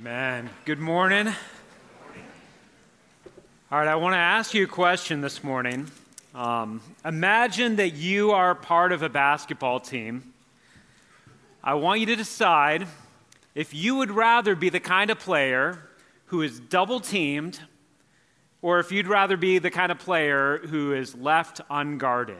Amen. Good morning. All right, I want to ask you a question this morning. Imagine that you are part of a basketball team. I want you to decide if you would rather be the kind of player who is double teamed or if you'd rather be the kind of player who is left unguarded.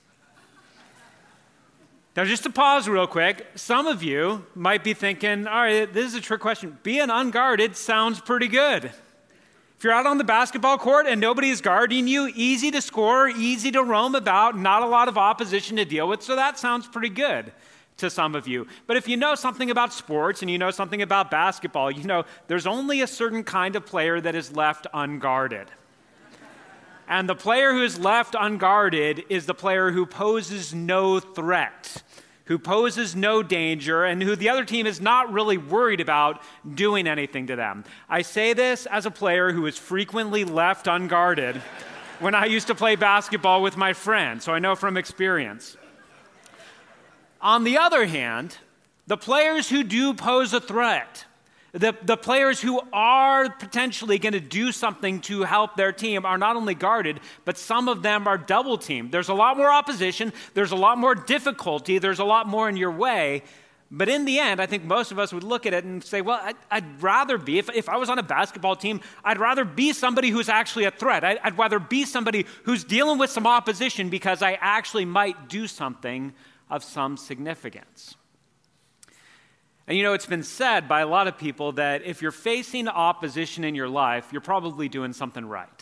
Now, just to pause real quick, some of you might be thinking, all right, this is a trick question. Being unguarded sounds pretty good. If you're out on the basketball court and nobody is guarding you, easy to score, easy to roam about, not a lot of opposition to deal with, so that sounds pretty good to some of you. But if you know something about sports and you know something about basketball, you know there's only a certain kind of player that is left unguarded. And the player who is left unguarded is the player who poses no threat, who poses no danger, and who the other team is not really worried about doing anything to them. I say this as a player who is frequently left unguarded when I used to play basketball with my friends, so I know from experience. On the other hand, the players who do pose a threat, the players who are potentially going to do something to help their team are not only guarded, but some of them are double teamed. There's a lot more opposition, there's a lot more difficulty, there's a lot more in your way. But in the end, I think most of us would look at it and say, well, I'd rather be, if I was on a basketball team, I'd rather be somebody who's actually a threat. I'd rather be somebody who's dealing with some opposition because I actually might do something of some significance. And you know, it's been said by a lot of people that if you're facing opposition in your life, you're probably doing something right.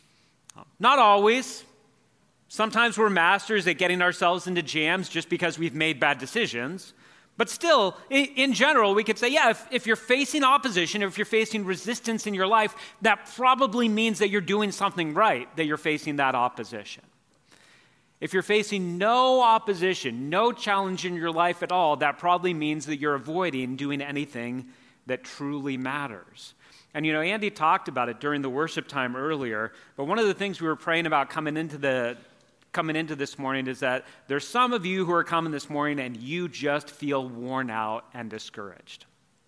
Not always. Sometimes we're masters at getting ourselves into jams just because we've made bad decisions. But still, in general, we could say, yeah, if you're facing opposition, or if you're facing resistance in your life, that probably means that you're doing something right, that you're facing that opposition. If you're facing no opposition, no challenge in your life at all, that probably means that you're avoiding doing anything that truly matters. And you know, Andy talked about it during the worship time earlier, but one of the things we were praying about coming into this morning is that there's some of you who are coming this morning and you just feel worn out and discouraged.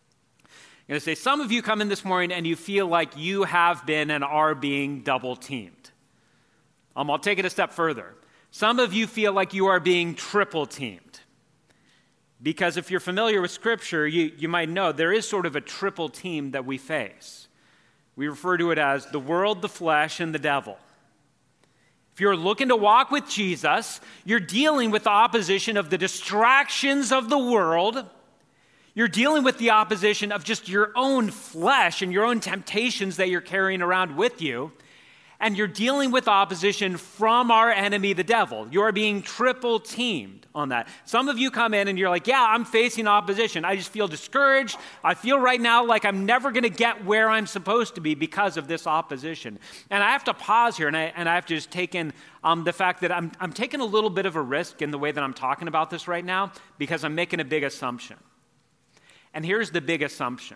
I'm going to say some of you come in this morning and you feel like you have been and are being double teamed. I'll take it a step further. Some of you feel like you are being triple teamed. Because if you're familiar with Scripture, you might know there is sort of a triple team that we face. We refer to it as the world, the flesh, and the devil. If you're looking to walk with Jesus, you're dealing with the opposition of the distractions of the world. You're dealing with the opposition of just your own flesh and your own temptations that you're carrying around with you. And you're dealing with opposition from our enemy, the devil. You're being triple teamed on that. Some of you come in and you're like, yeah, I'm facing opposition. I just feel discouraged. I feel right now like I'm never going to get where I'm supposed to be because of this opposition. And I have to pause here and I have to just take in the fact that I'm taking a little bit of a risk in the way that I'm talking about this right now because I'm making a big assumption. And here's the big assumption.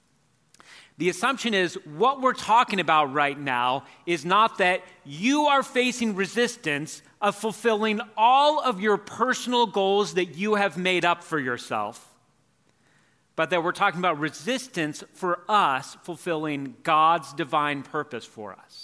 The assumption is what we're talking about right now is not that you are facing resistance of fulfilling all of your personal goals that you have made up for yourself, but that we're talking about resistance for us fulfilling God's divine purpose for us.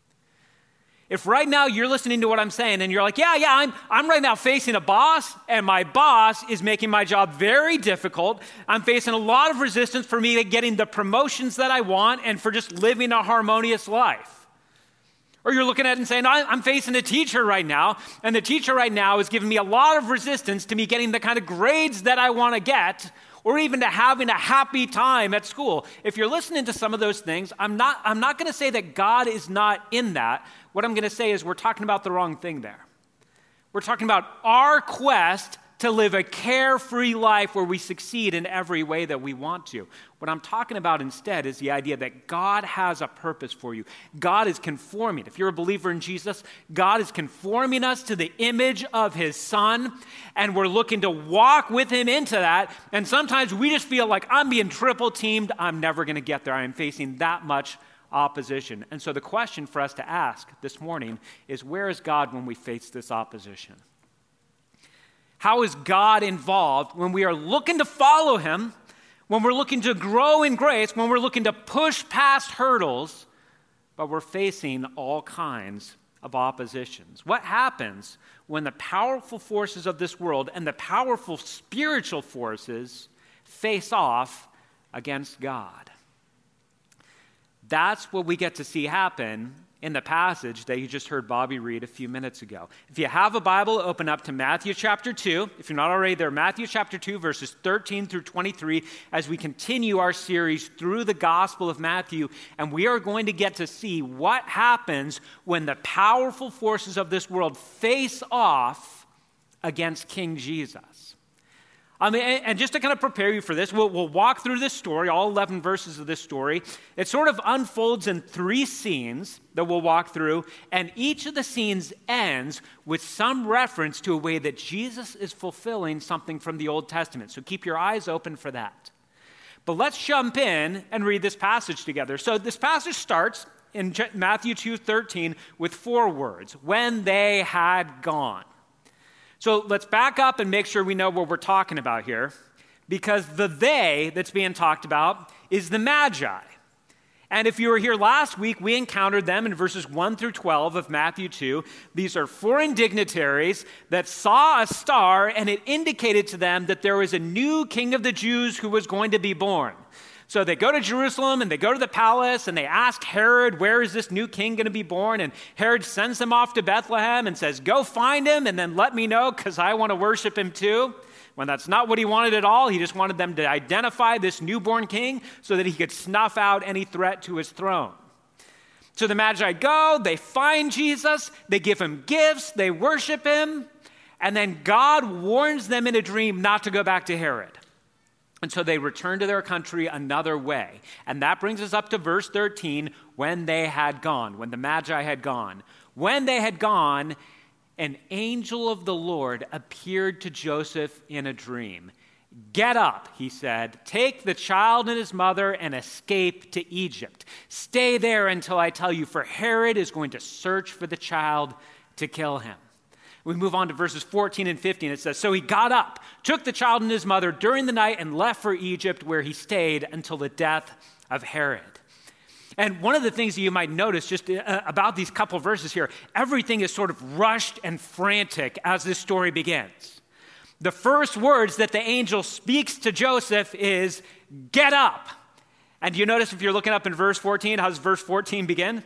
If right now you're listening to what I'm saying and you're like, yeah, I'm right now facing a boss and my boss is making my job very difficult. I'm facing a lot of resistance for me getting the promotions that I want and for just living a harmonious life. Or you're looking at it and saying, I'm facing a teacher right now and the teacher right now is giving me a lot of resistance to me getting the kind of grades that I want to get or even to having a happy time at school. If you're listening to some of those things, I'm not going to say that God is not in that. What I'm going to say is we're talking about the wrong thing there. We're talking about our quest to live a carefree life where we succeed in every way that we want to. What I'm talking about instead is the idea that God has a purpose for you. God is conforming. If you're a believer in Jesus, God is conforming us to the image of his Son, and we're looking to walk with him into that. And sometimes we just feel like I'm being triple teamed. I'm never going to get there. I'm facing that much opposition. And so the question for us to ask this morning is, where is God when we face this opposition? How is God involved when we are looking to follow him, when we're looking to grow in grace, when we're looking to push past hurdles, but we're facing all kinds of oppositions? What happens when the powerful forces of this world and the powerful spiritual forces face off against God? That's what we get to see happen in the passage that you just heard Bobby read a few minutes ago. If you have a Bible, open up to Matthew chapter 2. If you're not already there, Matthew chapter 2, verses 13 through 23, as we continue our series through the Gospel of Matthew, and we are going to get to see what happens when the powerful forces of this world face off against King Jesus. And just to kind of prepare you for this, we'll walk through this story, all 11 verses of this story. It sort of unfolds in 3 scenes that we'll walk through, and each of the scenes ends with some reference to a way that Jesus is fulfilling something from the Old Testament. So keep your eyes open for that. But let's jump in and read this passage together. So this passage starts in Matthew 2:13 with 4 words, when they had gone. So let's back up and make sure we know what we're talking about here, because the they that's being talked about is the Magi. And if you were here last week, we encountered them in verses 1 through 12 of Matthew 2. These are foreign dignitaries that saw a star, and it indicated to them that there was a new king of the Jews who was going to be born. So they go to Jerusalem and they go to the palace and they ask Herod, where is this new king going to be born? And Herod sends them off to Bethlehem and says, go find him and then let me know because I want to worship him too. When that's not what he wanted at all. He just wanted them to identify this newborn king so that he could snuff out any threat to his throne. So the Magi go, they find Jesus, they give him gifts, they worship him, and then God warns them in a dream not to go back to Herod. And so they return to their country another way. And that brings us up to verse 13, when they had gone, when the Magi had gone. When they had gone, an angel of the Lord appeared to Joseph in a dream. Get up, he said, take the child and his mother and escape to Egypt. Stay there until I tell you, for Herod is going to search for the child to kill him. We move on to verses 14 and 15. It says, so he got up, took the child and his mother during the night and left for Egypt, where he stayed until the death of Herod. And one of the things that you might notice just about these couple verses here, everything is sort of rushed and frantic as this story begins. The first words that the angel speaks to Joseph is, get up. And you notice if you're looking up in verse 14, how does verse 14 begin?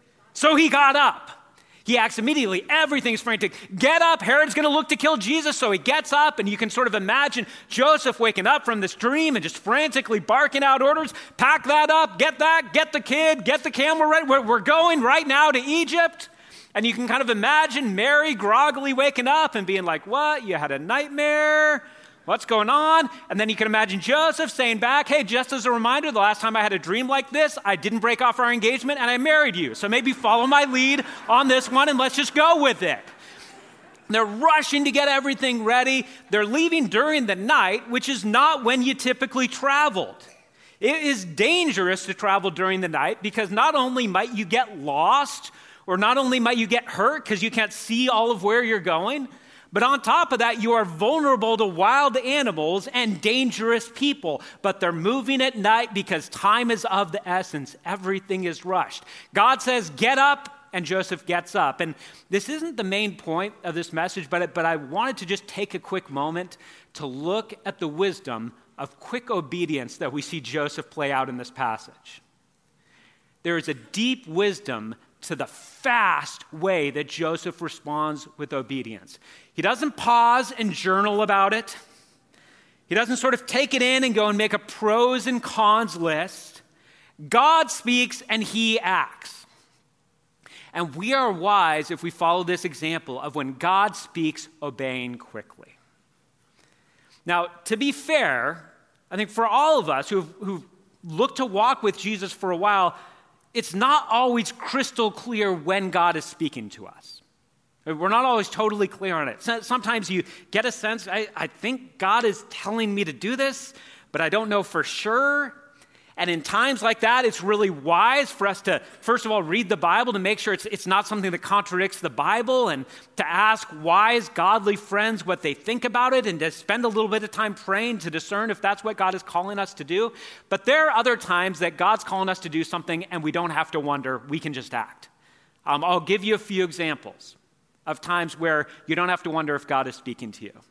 So he got up. He acts immediately. Everything's frantic. Get up. Herod's going to look to kill Jesus. So he gets up, and you can sort of imagine Joseph waking up from this dream and just frantically barking out orders. Pack that up. Get that. Get the kid. Get the camel ready. We're going right now to Egypt. And you can kind of imagine Mary groggily waking up and being like, what? You had a nightmare? What's going on? And then you can imagine Joseph saying back, hey, just as a reminder, the last time I had a dream like this, I didn't break off our engagement and I married you. So maybe follow my lead on this one and let's just go with it. They're rushing to get everything ready. They're leaving during the night, which is not when you typically traveled. It is dangerous to travel during the night because not only might you get lost or not only might you get hurt because you can't see all of where you're going, but on top of that, you are vulnerable to wild animals and dangerous people. But they're moving at night because time is of the essence. Everything is rushed. God says, get up, and Joseph gets up. And this isn't the main point of this message, but I wanted to just take a quick moment to look at the wisdom of quick obedience that we see Joseph play out in this passage. There is a deep wisdom to the fast way that Joseph responds with obedience. He doesn't pause and journal about it. He doesn't sort of take it in and go and make a pros and cons list. God speaks and he acts. And we are wise if we follow this example of when God speaks, obeying quickly. Now, to be fair, I think for all of us who've looked to walk with Jesus for a while, it's not always crystal clear when God is speaking to us. We're not always totally clear on it. Sometimes you get a sense, I think God is telling me to do this, but I don't know for sure. And in times like that, it's really wise for us to, first of all, read the Bible to make sure it's not something that contradicts the Bible, and to ask wise, godly friends what they think about it, and to spend a little bit of time praying to discern if that's what God is calling us to do. But there are other times that God's calling us to do something and we don't have to wonder, we can just act. I'll give you a few examples of times where you don't have to wonder if God is speaking to you.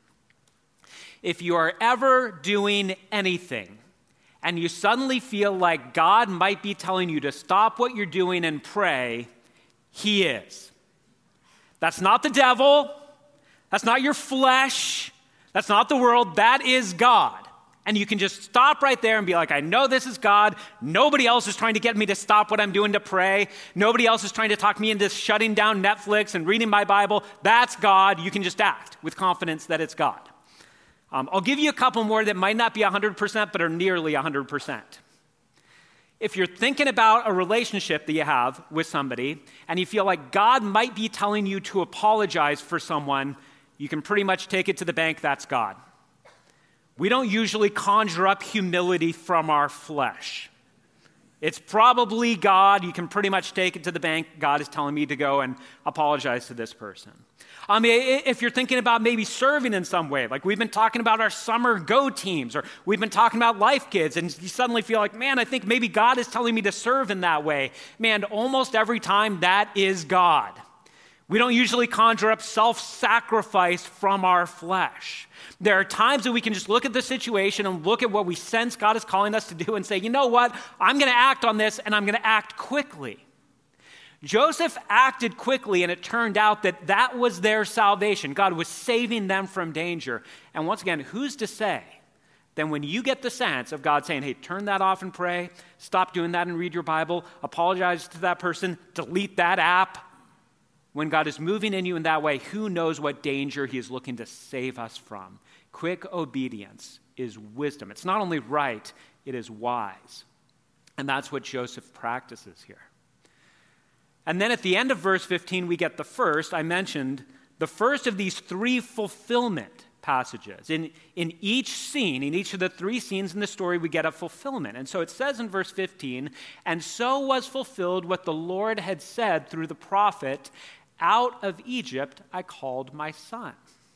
If you are ever doing anything and you suddenly feel like God might be telling you to stop what you're doing and pray, he is. That's not the devil. That's not your flesh. That's not the world. That is God. And you can just stop right there and be like, I know this is God. Nobody else is trying to get me to stop what I'm doing to pray. Nobody else is trying to talk me into shutting down Netflix and reading my Bible. That's God. You can just act with confidence that it's God. I'll give you a couple more that might not be 100%, but are nearly 100%. If you're thinking about a relationship that you have with somebody and you feel like God might be telling you to apologize for someone, you can pretty much take it to the bank, that's God. We don't usually conjure up humility from our flesh. It's probably God. You can pretty much take it to the bank. God is telling me to go and apologize to this person. If you're thinking about maybe serving in some way, like we've been talking about our summer go teams, or we've been talking about Life Kids, and you suddenly feel like, man, I think maybe God is telling me to serve in that way. Man, almost every time that is God. We don't usually conjure up self-sacrifice from our flesh. There are times that we can just look at the situation and look at what we sense God is calling us to do and say, you know what, I'm going to act on this, and I'm going to act quickly. Joseph acted quickly, and it turned out that that was their salvation. God was saving them from danger. And once again, who's to say then when you get the sense of God saying, hey, turn that off and pray, stop doing that and read your Bible, apologize to that person, delete that app, when God is moving in you in that way, who knows what danger he is looking to save us from? Quick obedience is wisdom. It's not only right, it is wise. And that's what Joseph practices here. And then at the end of verse 15, we get the first, I mentioned, the first of these three fulfillment passages. In each scene, in each of the three scenes in the story, we get a fulfillment. And so it says in verse 15, and so was fulfilled what the Lord had said through the prophet, out of Egypt I called my son.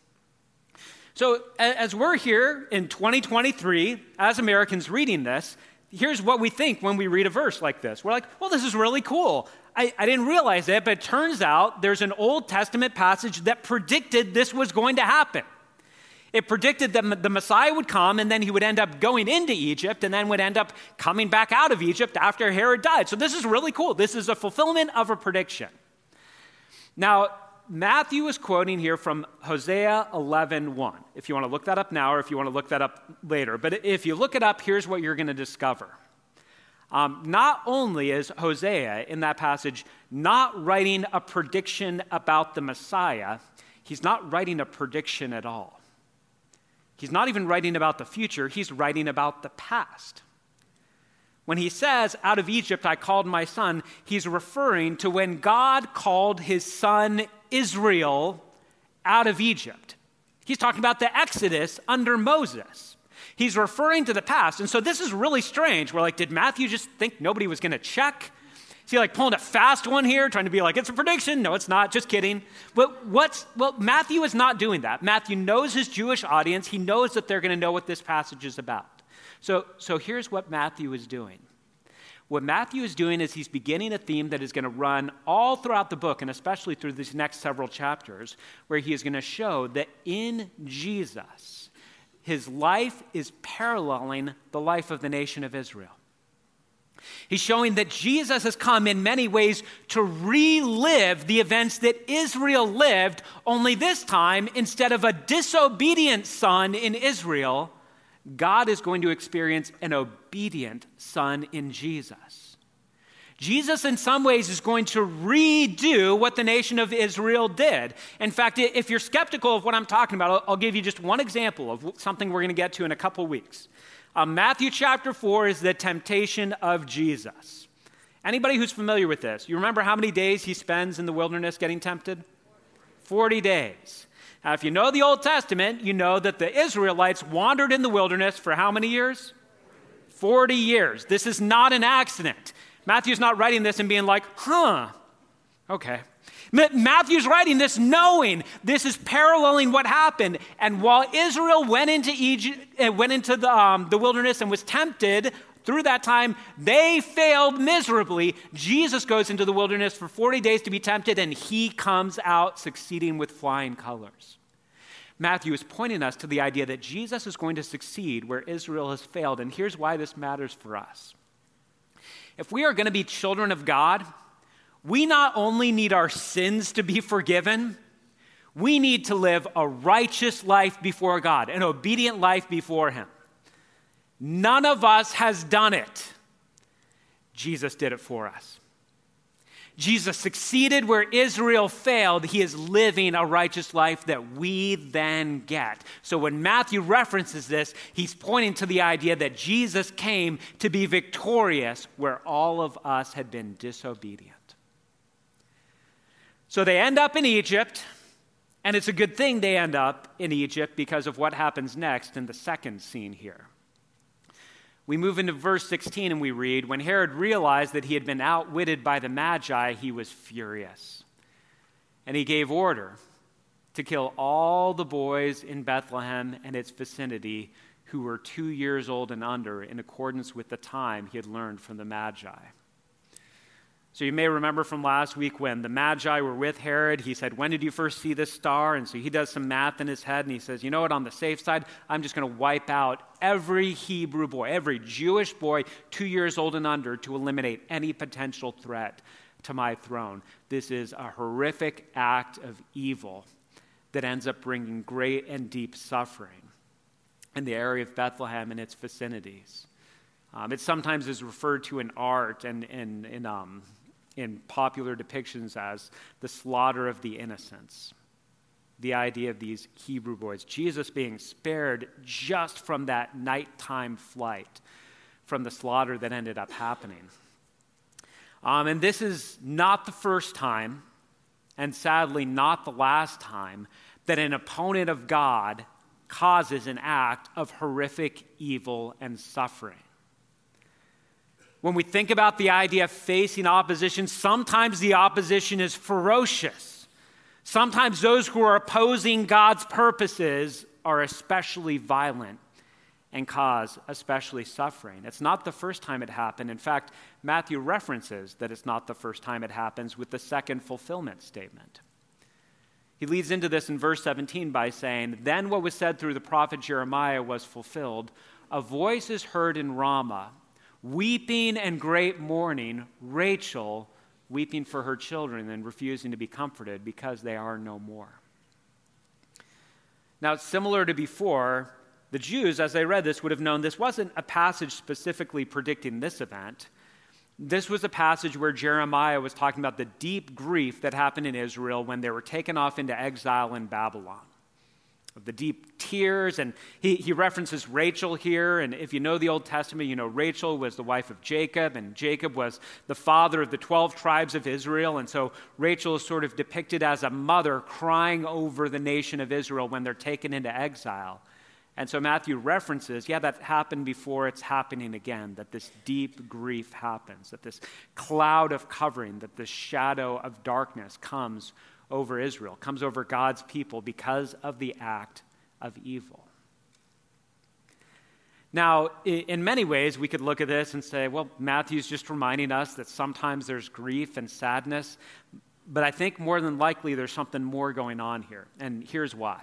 So as we're here in 2023, as Americans reading this, here's what we think when we read a verse like this. We're like, well, this is really cool. I didn't realize it, but it turns out there's an Old Testament passage that predicted this was going to happen. It predicted that the Messiah would come, and then he would end up going into Egypt, and then would end up coming back out of Egypt after Herod died. So this is really cool. This is a fulfillment of a prediction. Now, Matthew is quoting here from Hosea 11:1. If you want to look that up now, or if you want to look that up later. But if you look it up, here's what you're going to discover. Not only is Hosea in that passage not writing a prediction about the Messiah, he's not writing a prediction at all. He's not even writing about the future, he's writing about the past. When he says, out of Egypt I called my son, he's referring to when God called his son Israel out of Egypt. He's talking about the Exodus under Moses. He's referring to the past. And so this is really strange. We're like, did Matthew just think nobody was going to check? Is he like pulling a fast one here, trying to be like, it's a prediction? No, it's not. Just kidding. Well, Matthew is not doing that. Matthew knows his Jewish audience. He knows that they're going to know what this passage is about. So here's what Matthew is doing. What Matthew is doing is he's beginning a theme that is going to run all throughout the book, and especially through these next several chapters, where he is going to show that in Jesus, his life is paralleling the life of the nation of Israel. He's showing that Jesus has come in many ways to relive the events that Israel lived, only this time, instead of a disobedient son in Israel, God is going to experience an obedient son in Jesus. Jesus, in some ways, is going to redo what the nation of Israel did. In fact, if you're skeptical of what I'm talking about, I'll give you just one example of something we're going to get to in a couple weeks. Matthew chapter 4 is the temptation of Jesus. Anybody who's familiar with this, you remember how many days he spends in the wilderness getting tempted? 40 days. Now, if you know the Old Testament, you know that the Israelites wandered in the wilderness for how many years? 40 years. This is not an accident. Matthew's not writing this and being like, okay. Matthew's writing this knowing this is paralleling what happened. And while Israel went into the wilderness and was tempted through that time, they failed miserably. Jesus goes into the wilderness for 40 days to be tempted, and he comes out succeeding with flying colors. Matthew is pointing us to the idea that Jesus is going to succeed where Israel has failed. And here's why this matters for us. If we are going to be children of God, we not only need our sins to be forgiven, we need to live a righteous life before God, an obedient life before him. None of us has done it. Jesus did it for us. Jesus succeeded where Israel failed. He is living a righteous life that we then get. So when Matthew references this, he's pointing to the idea that Jesus came to be victorious where all of us had been disobedient. So they end up in Egypt, and it's a good thing they end up in Egypt because of what happens next in the second scene here. We move into verse 16 and we read, when Herod realized that he had been outwitted by the Magi, he was furious. And he gave order to kill all the boys in Bethlehem and its vicinity who were 2 years old and under, in accordance with the time he had learned from the Magi. So you may remember from last week when the Magi were with Herod, he said, when did you first see this star? And so he does some math in his head and he says, you know what, on the safe side, I'm just going to wipe out every Hebrew boy, every Jewish boy 2 years old and under to eliminate any potential threat to my throne. This is a horrific act of evil that ends up bringing great and deep suffering in the area of Bethlehem and its vicinities. It sometimes is referred to in art and in popular depictions as the slaughter of the innocents. The idea of these Hebrew boys, Jesus being spared just from that nighttime flight, from the slaughter that ended up happening. And this is not the first time, and sadly not the last time, that an opponent of God causes an act of horrific evil and suffering. When we think about the idea of facing opposition, sometimes the opposition is ferocious. Sometimes those who are opposing God's purposes are especially violent and cause especially suffering. It's not the first time it happened. In fact, Matthew references that it's not the first time it happens with the second fulfillment statement. He leads into this in verse 17 by saying, then what was said through the prophet Jeremiah was fulfilled. A voice is heard in Ramah, weeping and great mourning, Rachel weeping for her children and refusing to be comforted because they are no more. Now, similar to before, the Jews, as they read this, would have known this wasn't a passage specifically predicting this event. This was a passage where Jeremiah was talking about the deep grief that happened in Israel when they were taken off into exile in Babylon. The deep tears, and he references Rachel here, and if you know the Old Testament, you know Rachel was the wife of Jacob, and Jacob was the father of the 12 tribes of Israel, and so Rachel is sort of depicted as a mother crying over the nation of Israel when they're taken into exile. And so Matthew references, that happened before, it's happening again, that this deep grief happens, that this cloud of covering, that this shadow of darkness comes over Israel, comes over God's people because of the act of evil. Now, in many ways, we could look at this and say, well, Matthew's just reminding us that sometimes there's grief and sadness, but I think more than likely there's something more going on here, and here's why.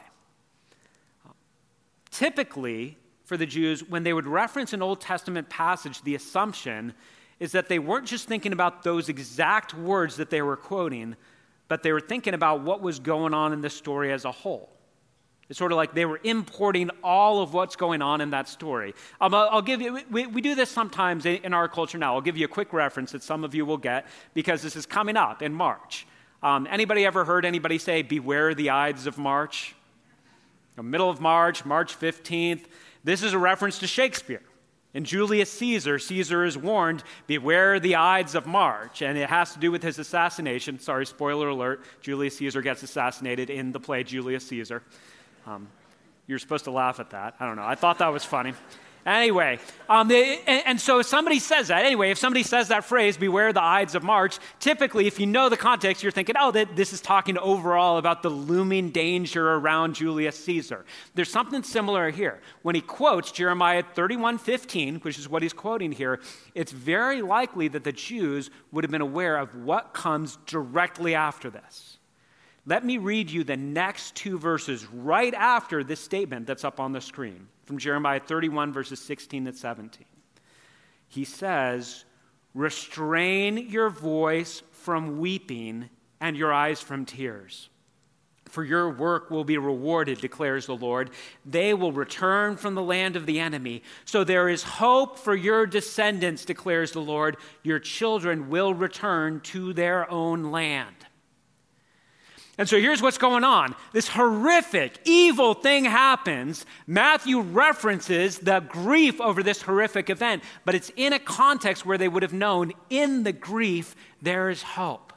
Typically, for the Jews, when they would reference an Old Testament passage, the assumption is that they weren't just thinking about those exact words that they were quoting, but they were thinking about what was going on in the story as a whole. It's sort of like they were importing all of what's going on in that story. I'll give you, we do this sometimes in our culture now. I'll give you a quick reference that some of you will get because this is coming up in March. Anybody ever heard anybody say, beware the Ides of March? Middle of March, March 15th. This is a reference to Shakespeare. In Julius Caesar, Caesar is warned, beware the Ides of March, and it has to do with his assassination. Sorry, spoiler alert, Julius Caesar gets assassinated in the play Julius Caesar. You're supposed to laugh at that. I don't know. I thought that was funny. Anyway, and so if somebody says that, if somebody says that phrase, beware the Ides of March, typically if you know the context, you're thinking, this is talking overall about the looming danger around Julius Caesar. There's something similar here. When he quotes Jeremiah 31:15, which is what he's quoting here, it's very likely that the Jews would have been aware of what comes directly after this. Let me read you the next two verses right after this statement that's up on the screen from Jeremiah 31, verses 16 and 17. He says, restrain your voice from weeping and your eyes from tears. For your work will be rewarded, declares the Lord. They will return from the land of the enemy. So there is hope for your descendants, declares the Lord. Your children will return to their own land. And so here's what's going on. This horrific, evil thing happens. Matthew references the grief over this horrific event, but it's in a context where they would have known in the grief there is hope.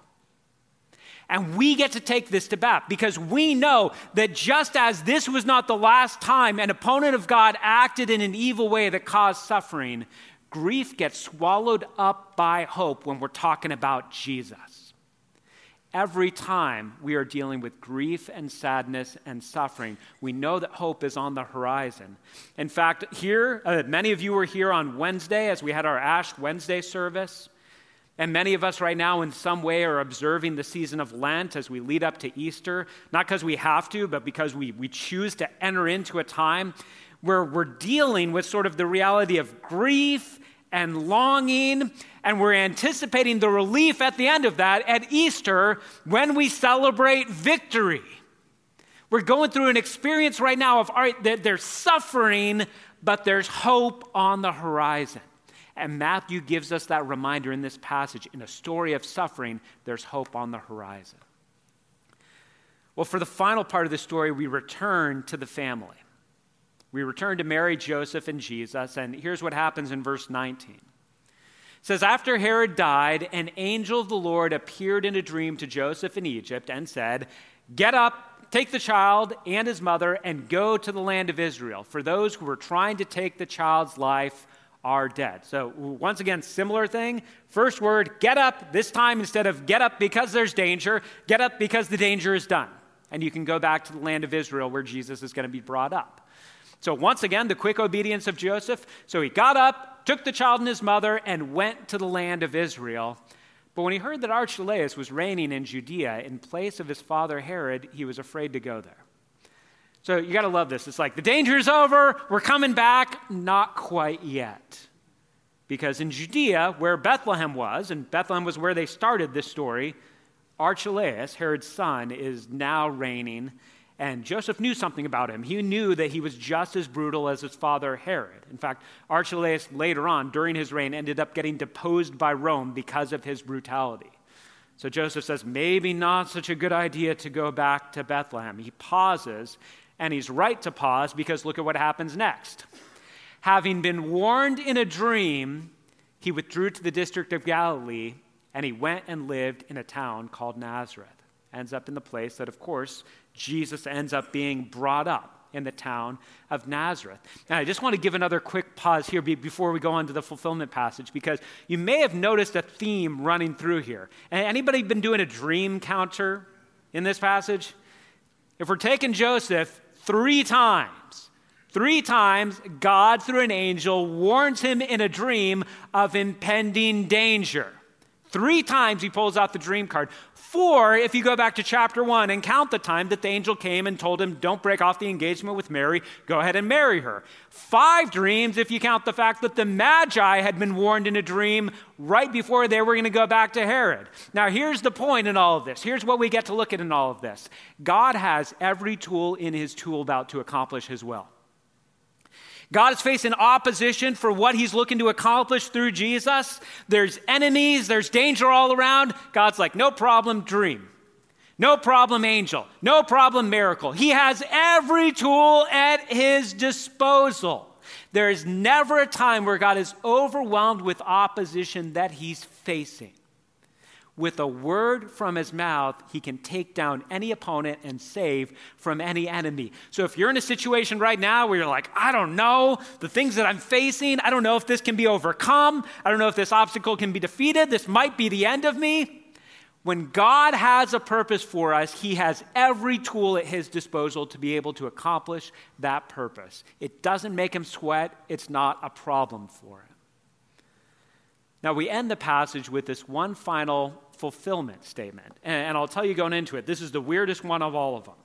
And we get to take this to bat because we know that just as this was not the last time an opponent of God acted in an evil way that caused suffering, grief gets swallowed up by hope when we're talking about Jesus. Every time we are dealing with grief and sadness and suffering, we know that hope is on the horizon. In fact, here, many of you were here on Wednesday as we had our Ash Wednesday service. And many of us right now in some way are observing the season of Lent as we lead up to Easter, not because we have to, but because we choose to enter into a time where we're dealing with sort of the reality of grief and longing, and we're anticipating the relief at the end of that at Easter when we celebrate victory. We're going through an experience right now of, all right, there's suffering, but there's hope on the horizon. And Matthew gives us that reminder in this passage. In a story of suffering, there's hope on the horizon. Well, for the final part of the story, we return to the family. We return to Mary, Joseph, and Jesus, and here's what happens in verse 19. It says, after Herod died, an angel of the Lord appeared in a dream to Joseph in Egypt and said, get up, take the child and his mother, and go to the land of Israel, for those who were trying to take the child's life are dead. So once again, similar thing. First word, get up. This time, instead of get up because there's danger, get up because the danger is done. And you can go back to the land of Israel where Jesus is going to be brought up. So once again, the quick obedience of Joseph. So he got up, took the child and his mother, and went to the land of Israel. But when he heard that Archelaus was reigning in Judea in place of his father Herod, he was afraid to go there. So you got to love this. It's like the danger's over. We're coming back. Not quite yet. Because in Judea, where Bethlehem was, and Bethlehem was where they started this story, Archelaus, Herod's son, is now reigning. And Joseph knew something about him. He knew that he was just as brutal as his father Herod. In fact, Archelaus later on, during his reign, ended up getting deposed by Rome because of his brutality. So Joseph says, maybe not such a good idea to go back to Bethlehem. He pauses, and he's right to pause because look at what happens next. Having been warned in a dream, he withdrew to the district of Galilee, and he went and lived in a town called Nazareth. Ends up in the place that, of course, Jesus ends up being brought up in the town of Nazareth. Now, I just want to give another quick pause here before we go on to the fulfillment passage, because you may have noticed a theme running through here. Anybody been doing a dream counter in this passage? If we're taking Joseph, 3 times, God, through an angel, warns him in a dream of impending danger. 3 times he pulls out the dream card. 4, if you go back to chapter 1 and count the time that the angel came and told him, don't break off the engagement with Mary, go ahead and marry her. 5 dreams if you count the fact that the Magi had been warned in a dream right before they were going to go back to Herod. Now here's the point in all of this. Here's what we get to look at in all of this. God has every tool in his tool belt to accomplish his will. God is facing opposition for what he's looking to accomplish through Jesus. There's enemies, there's danger all around. God's like, no problem, dream. No problem, angel. No problem, miracle. He has every tool at his disposal. There is never a time where God is overwhelmed with opposition that he's facing. With a word from his mouth, he can take down any opponent and save from any enemy. So if you're in a situation right now where you're like, I don't know, the things that I'm facing, I don't know if this can be overcome. I don't know if this obstacle can be defeated. This might be the end of me. When God has a purpose for us, he has every tool at his disposal to be able to accomplish that purpose. It doesn't make him sweat. It's not a problem for him. Now, we end the passage with this one final fulfillment statement. And I'll tell you going into it, this is the weirdest one of all of them.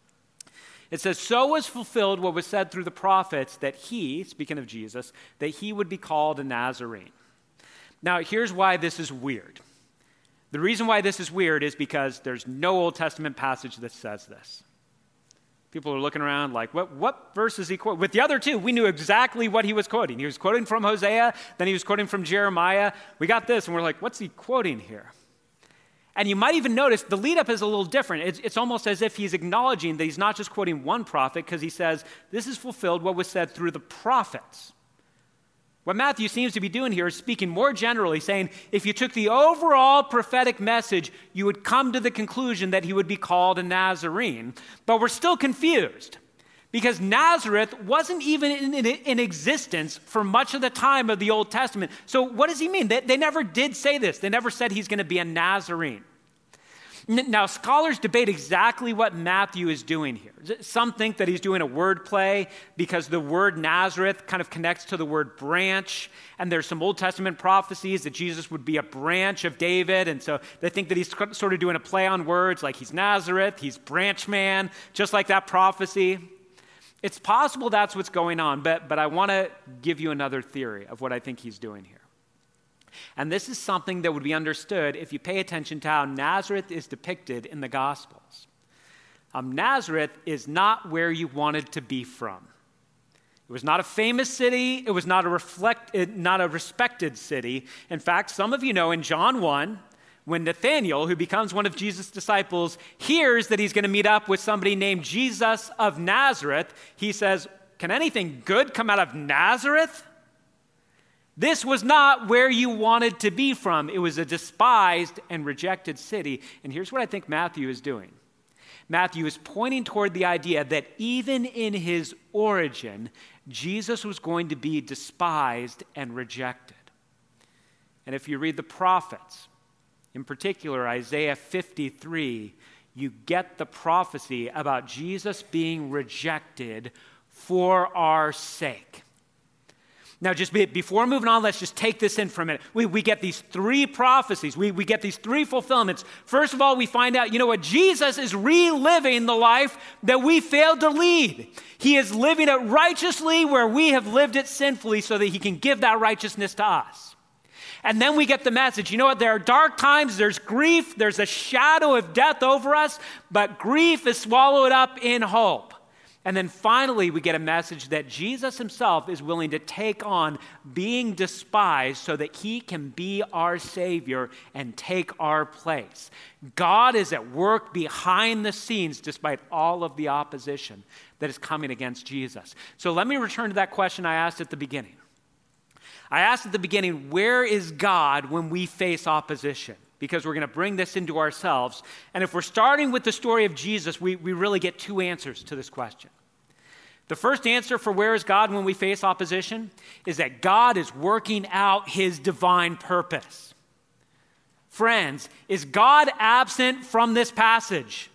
It says, so was fulfilled what was said through the prophets that he, speaking of Jesus, that he would be called a Nazarene. Now, here's why this is weird. The reason why this is weird is because there's no Old Testament passage that says this. People are looking around like, what verse is he quoting? With the other two, we knew exactly what he was quoting. He was quoting from Hosea, then he was quoting from Jeremiah. We got this, and we're like, what's he quoting here? And you might even notice the lead-up is a little different. It's almost as if he's acknowledging that he's not just quoting one prophet, because he says, this is fulfilled what was said through the prophets. What Matthew seems to be doing here is speaking more generally, saying if you took the overall prophetic message, you would come to the conclusion that he would be called a Nazarene. But we're still confused because Nazareth wasn't even in existence for much of the time of the Old Testament. So what does he mean? They never did say this. They never said he's going to be a Nazarene. Now, scholars debate exactly what Matthew is doing here. Some think that he's doing a word play because the word Nazareth kind of connects to the word branch, and there's some Old Testament prophecies that Jesus would be a branch of David, and so they think that he's sort of doing a play on words, like he's Nazareth, he's branch man, just like that prophecy. It's possible that's what's going on, but I want to give you another theory of what I think he's doing here. And this is something that would be understood if you pay attention to how Nazareth is depicted in the Gospels. Nazareth is not where you wanted to be from. It was not a famous city. It was not a respected city. In fact, some of you know in John 1, when Nathanael, who becomes one of Jesus' disciples, hears that he's going to meet up with somebody named Jesus of Nazareth, he says, "Can anything good come out of Nazareth?" This was not where you wanted to be from. It was a despised and rejected city. And here's what I think Matthew is doing. Matthew is pointing toward the idea that even in his origin, Jesus was going to be despised and rejected. And if you read the prophets, in particular Isaiah 53, you get the prophecy about Jesus being rejected for our sake. Now, just before moving on, let's just take this in for a minute. We get these three prophecies. We get these three fulfillments. First of all, we find out, Jesus is reliving the life that we failed to lead. He is living it righteously where we have lived it sinfully so that he can give that righteousness to us. And then we get the message. You know what? There are dark times. There's grief. There's a shadow of death over us, but grief is swallowed up in hope. And then finally, we get a message that Jesus himself is willing to take on being despised so that he can be our Savior and take our place. God is at work behind the scenes despite all of the opposition that is coming against Jesus. So let me return to that question I asked at the beginning. I asked at the beginning, where is God when we face opposition? Because we're going to bring this into ourselves. And if we're starting with the story of Jesus, we really get two answers to this question. The first answer for where is God when we face opposition is that God is working out his divine purpose. Friends, is God absent from this passage?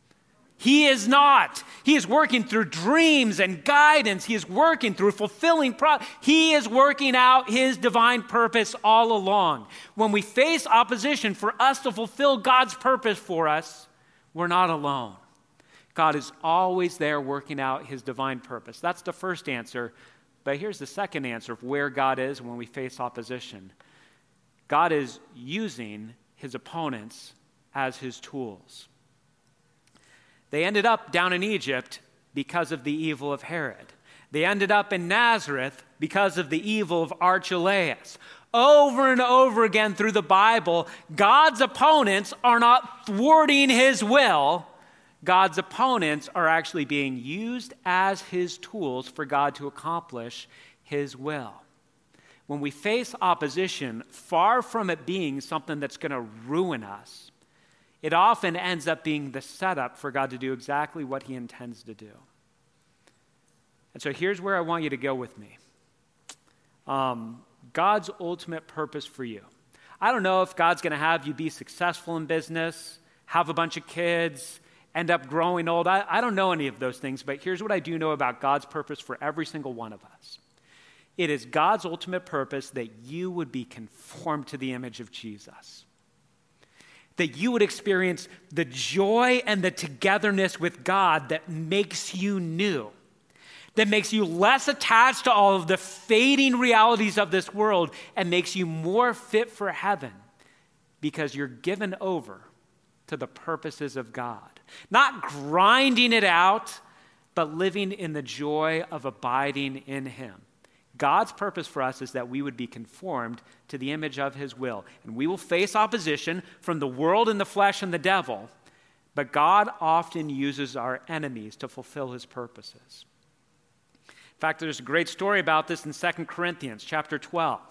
He is not. He is working through dreams and guidance. He is working through fulfilling. He is working out his divine purpose all along. When we face opposition for us to fulfill God's purpose for us, we're not alone. God is always there working out his divine purpose. That's the first answer. But here's the second answer of where God is when we face opposition. God is using his opponents as his tools. They ended up down in Egypt because of the evil of Herod. They ended up in Nazareth because of the evil of Archelaus. Over and over again through the Bible, God's opponents are not thwarting his will. God's opponents are actually being used as his tools for God to accomplish his will. when we face opposition, far from it being something that's going to ruin us, it often ends up being the setup for God to do exactly what he intends to do. And so here's where I want you to go with me. God's ultimate purpose for you. I don't know if God's going to have you be successful in business, have a bunch of kids, end up growing old. I don't know any of those things, but here's what I do know about God's purpose for every single one of us. It is God's ultimate purpose that you would be conformed to the image of Jesus. That you would experience the joy and the togetherness with God that makes you new. That makes you less attached to all of the fading realities of this world and makes you more fit for heaven because you're given over to the purposes of God. Not grinding it out, but living in the joy of abiding in him. God's purpose for us is that we would be conformed to the image of his will. And we will face opposition from the world and the flesh and the devil, but God often uses our enemies to fulfill his purposes. In fact, there's a great story about this in 2 Corinthians chapter 12.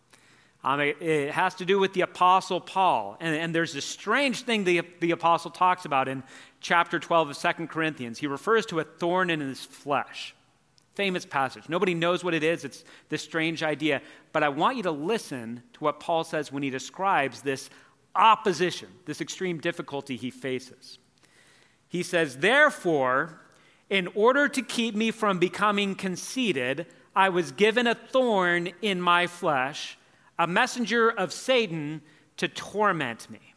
It has to do with the Apostle Paul. And there's this strange thing the Apostle talks about in chapter 12 of 2 Corinthians. He refers to a thorn in his flesh. Famous passage. Nobody knows what it is. It's this strange idea. But I want you to listen to what Paul says when he describes this opposition, this extreme difficulty he faces. He says, "Therefore, in order to keep me from becoming conceited, I was given a thorn in my flesh, a messenger of Satan to torment me."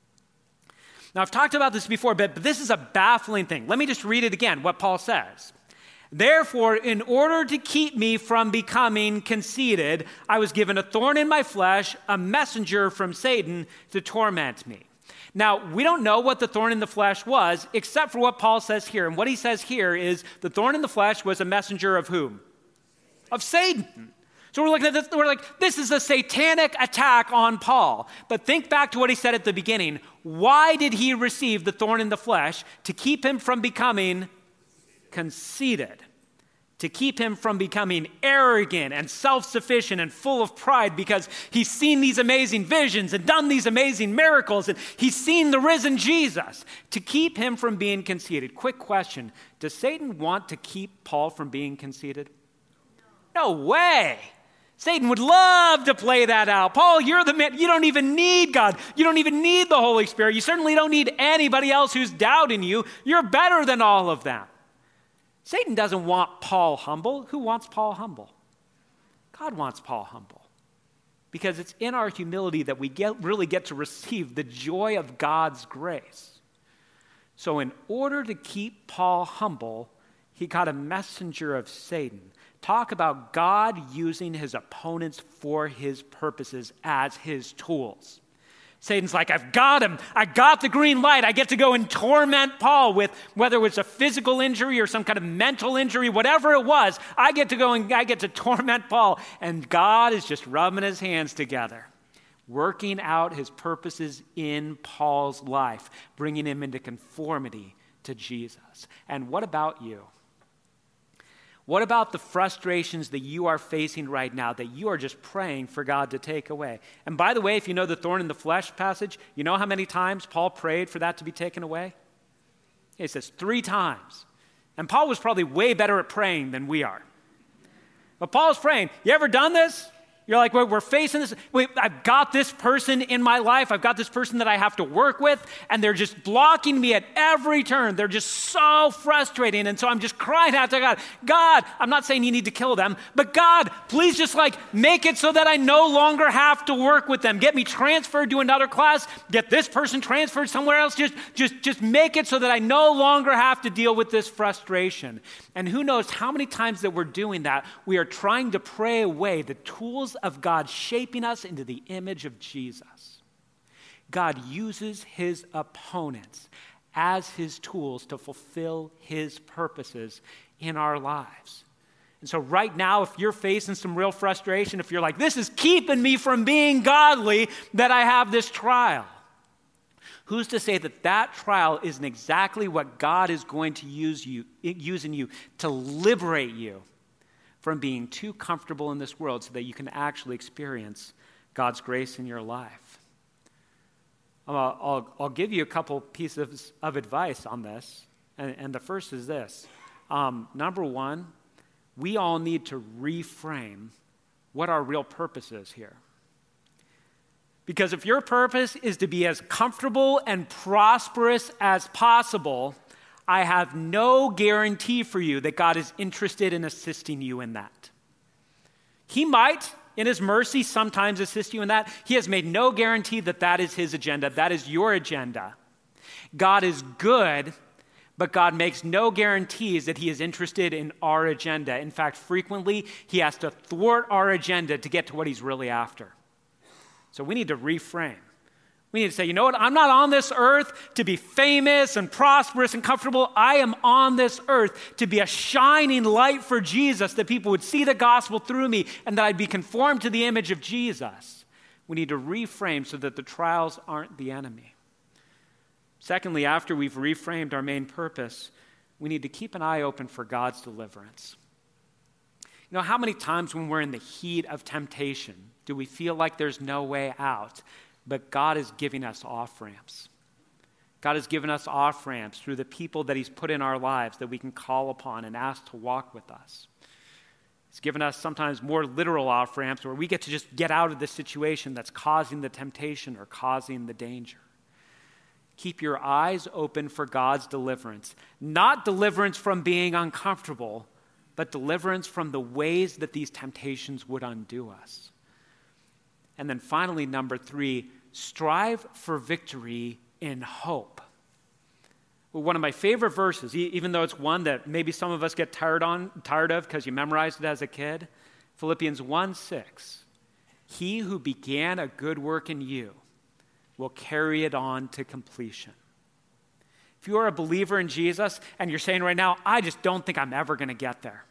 Now, I've talked about this before, but this is a baffling thing. Let me just read it again, what Paul says. "Therefore, in order to keep me from becoming conceited, I was given a thorn in my flesh, a messenger from Satan to torment me." Now, we don't know what the thorn in the flesh was, except for what Paul says here. And what he says here is the thorn in the flesh was a messenger of whom? Of Satan. So we're looking at this, we're like, this is a satanic attack on Paul. But think back to what he said at the beginning. Why did he receive the thorn in the flesh? To keep him from becoming conceited. To keep him from becoming arrogant and self-sufficient and full of pride because he's seen these amazing visions and done these amazing miracles and he's seen the risen Jesus. To keep him from being conceited. Quick question. Does Satan want to keep Paul from being conceited? No way. Satan would love to play that out. Paul, you're the man. You don't even need God. You don't even need the Holy Spirit. You certainly don't need anybody else who's doubting you. You're better than all of them. Satan doesn't want Paul humble. Who wants Paul humble? God wants Paul humble. Because it's in our humility that we really get to receive the joy of God's grace. So in order to keep Paul humble, he got a messenger of Satan. Talk about God using his opponents for his purposes as his tools. Satan's like, I've got him. I got the green light. I get to go and torment Paul with whether it was a physical injury or some kind of mental injury, whatever it was. I get to go and I get to torment Paul. And God is just rubbing his hands together, working out his purposes in Paul's life, bringing him into conformity to Jesus. And what about you? What about the frustrations that you are facing right now that you are just praying for God to take away? And by the way, if you know the thorn in the flesh passage, you know how many times Paul prayed for that to be taken away? It says 3 times. And Paul was probably way better at praying than we are. But Paul's praying. You ever done this? You're like, we're facing this. I've got this person in my life. I've got this person that I have to work with, and they're just blocking me at every turn. They're just so frustrating. And so I'm just crying out to God. God, I'm not saying you need to kill them, but God, please just make it so that I no longer have to work with them. Get me transferred to another class. Get this person transferred somewhere else. Just make it so that I no longer have to deal with this frustration. And who knows how many times that we're doing that, we are trying to pray away the tools of God shaping us into the image of Jesus. God uses his opponents as his tools to fulfill his purposes in our lives. And so right now, if you're facing some real frustration, if you're like, this is keeping me from being godly, that I have this trial. Who's to say that that trial isn't exactly what God is going to use in you to liberate you from being too comfortable in this world so that you can actually experience God's grace in your life. I'll give you a couple pieces of advice on this, and the first is this. Number one, we all need to reframe what our real purpose is here. Because if your purpose is to be as comfortable and prosperous as possible, I have no guarantee for you that God is interested in assisting you in that. He might, in his mercy, sometimes assist you in that. He has made no guarantee that that is his agenda. That is your agenda. God is good, but God makes no guarantees that he is interested in our agenda. In fact, frequently, he has to thwart our agenda to get to what he's really after. So we need to reframe. We need to say, you know what? I'm not on this earth to be famous and prosperous and comfortable. I am on this earth to be a shining light for Jesus, that people would see the gospel through me and that I'd be conformed to the image of Jesus. We need to reframe so that the trials aren't the enemy. Secondly, after we've reframed our main purpose, we need to keep an eye open for God's deliverance. You know, how many times when we're in the heat of temptation do we feel like there's no way out? But God is giving us off-ramps. God has given us off-ramps through the people that he's put in our lives that we can call upon and ask to walk with us. He's given us sometimes more literal off-ramps where we get to just get out of the situation that's causing the temptation or causing the danger. Keep your eyes open for God's deliverance. Not deliverance from being uncomfortable, but deliverance from the ways that these temptations would undo us. And then finally, number 3, strive for victory in hope. Well, one of my favorite verses, even though it's one that maybe some of us get tired of because you memorized it as a kid, Philippians 1:6. He who began a good work in you will carry it on to completion. If you are a believer in Jesus and you're saying right now, I just don't think I'm ever going to get there.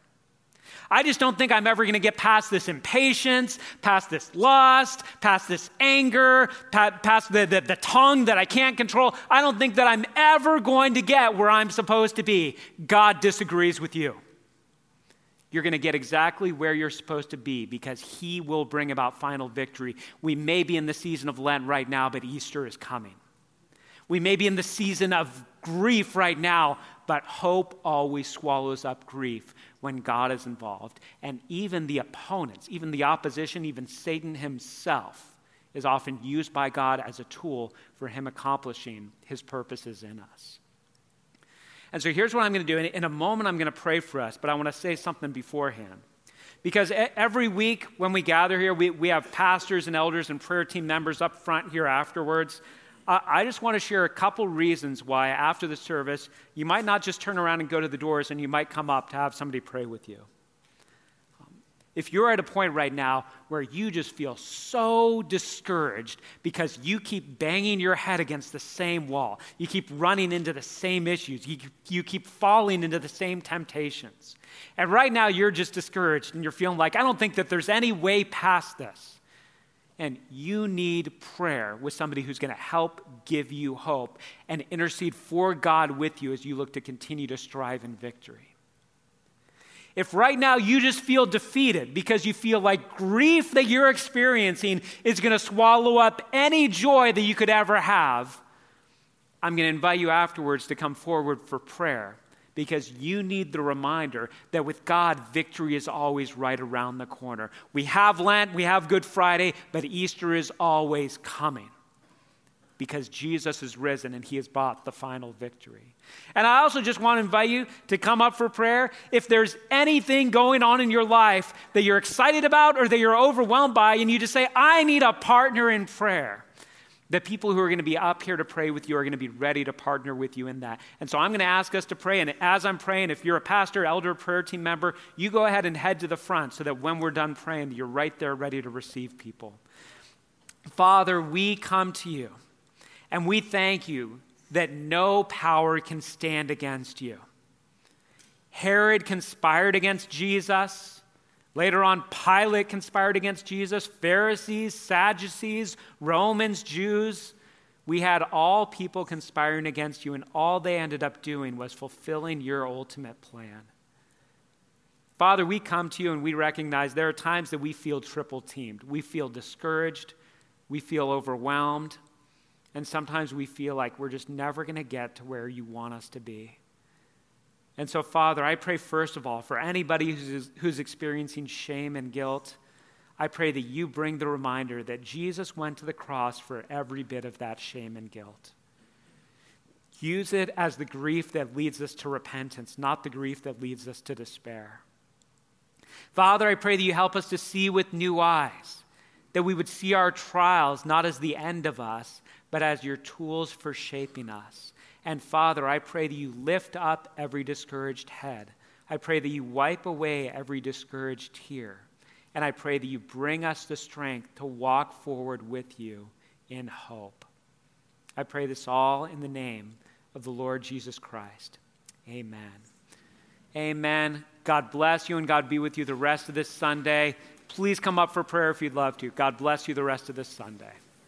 I just don't think I'm ever going to get past this impatience, past this lust, past this anger, past the tongue that I can't control. I don't think that I'm ever going to get where I'm supposed to be. God disagrees with you. You're going to get exactly where you're supposed to be because he will bring about final victory. We may be in the season of Lent right now, but Easter is coming. We may be in the season of grief right now, but hope always swallows up grief when God is involved. And even the opponents, even the opposition, even Satan himself is often used by God as a tool for him accomplishing his purposes in us. And so here's what I'm going to do. In a moment, I'm going to pray for us, but I want to say something beforehand. Because every week when we gather here, we have pastors and elders and prayer team members up front here afterwards. I just want to share a couple reasons why after the service, you might not just turn around and go to the doors and you might come up to have somebody pray with you. If you're at a point right now where you just feel so discouraged because you keep banging your head against the same wall, you keep running into the same issues, you keep falling into the same temptations, and right now you're just discouraged and you're feeling like, I don't think that there's any way past this, and you need prayer with somebody who's going to help give you hope and intercede for God with you as you look to continue to strive in victory. If right now you just feel defeated because you feel like grief that you're experiencing is going to swallow up any joy that you could ever have, I'm going to invite you afterwards to come forward for prayer because you need the reminder that with God, victory is always right around the corner. We have Lent, we have Good Friday, but Easter is always coming because Jesus is risen and he has bought the final victory. And I also just want to invite you to come up for prayer. If there's anything going on in your life that you're excited about or that you're overwhelmed by, and you just say, I need a partner in prayer, the people who are going to be up here to pray with you are going to be ready to partner with you in that. And so I'm going to ask us to pray. And as I'm praying, if you're a pastor, elder, prayer team member, you go ahead and head to the front so that when we're done praying, you're right there ready to receive people. Father, we come to you. And we thank you that no power can stand against you. Herod conspired against Jesus. Later on, Pilate conspired against Jesus. Pharisees, Sadducees, Romans, Jews. We had all people conspiring against you, and all they ended up doing was fulfilling your ultimate plan. Father, we come to you and we recognize there are times that we feel triple teamed. We feel discouraged. We feel overwhelmed. And sometimes we feel like we're just never going to get to where you want us to be. And so, Father, I pray first of all for anybody who's experiencing shame and guilt. I pray that you bring the reminder that Jesus went to the cross for every bit of that shame and guilt. Use it as the grief that leads us to repentance, not the grief that leads us to despair. Father, I pray that you help us to see with new eyes, that we would see our trials not as the end of us, but as your tools for shaping us. And Father, I pray that you lift up every discouraged head. I pray that you wipe away every discouraged tear. And I pray that you bring us the strength to walk forward with you in hope. I pray this all in the name of the Lord Jesus Christ. Amen. Amen. God bless you and God be with you the rest of this Sunday. Please come up for prayer if you'd love to. God bless you the rest of this Sunday.